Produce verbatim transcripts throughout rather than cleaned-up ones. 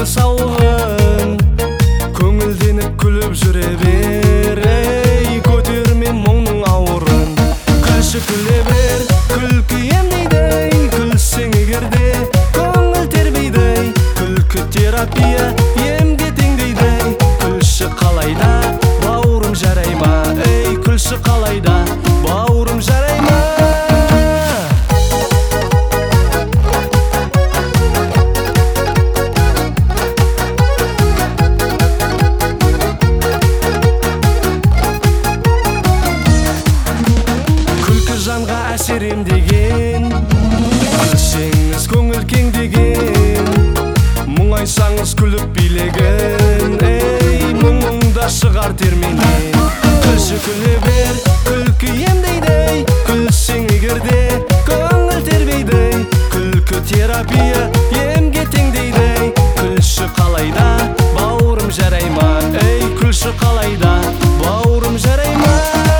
жаныңды сауын, көңілденіп күліп жүре бер, ей, көтерме мұңның ауырын. Күлші күле бер, күлкі емдейді, күлсең егерде көңіл тербейді. Күлкі терапия емге теңдейді. Күлші қалайда, бауырым жарай ма, ей, күлші қалайда, бауырым жарай ма. Жанға әсер емдеген, күлсеңіз көңіл кеңдеген, мұңайсаңыз күліп билеген, ей, мұңыңда шығар терменен. Күлші күле бер, күлкі емдейді, күлсең егерде көңіл тербейді. Күлкі терапия емге теңдейді. Күлші қалайда, бауырым жарай ма, ей, күлші қалайда, бауырым жарай ма.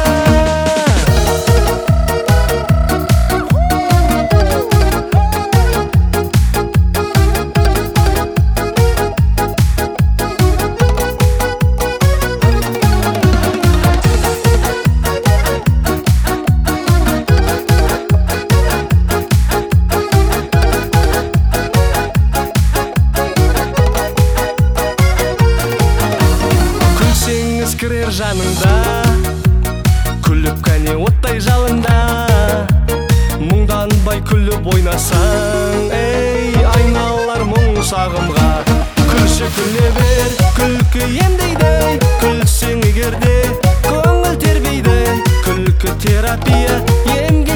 Кірер жаныңда, күліп кәне оттай жалында, мұңданбай күліп ойнасаң, ей, айналар мұң сағымға. Күлші күле бер, күлкі емдейді, күлсең егерде көңіл тербейді. Күлкі терапия емге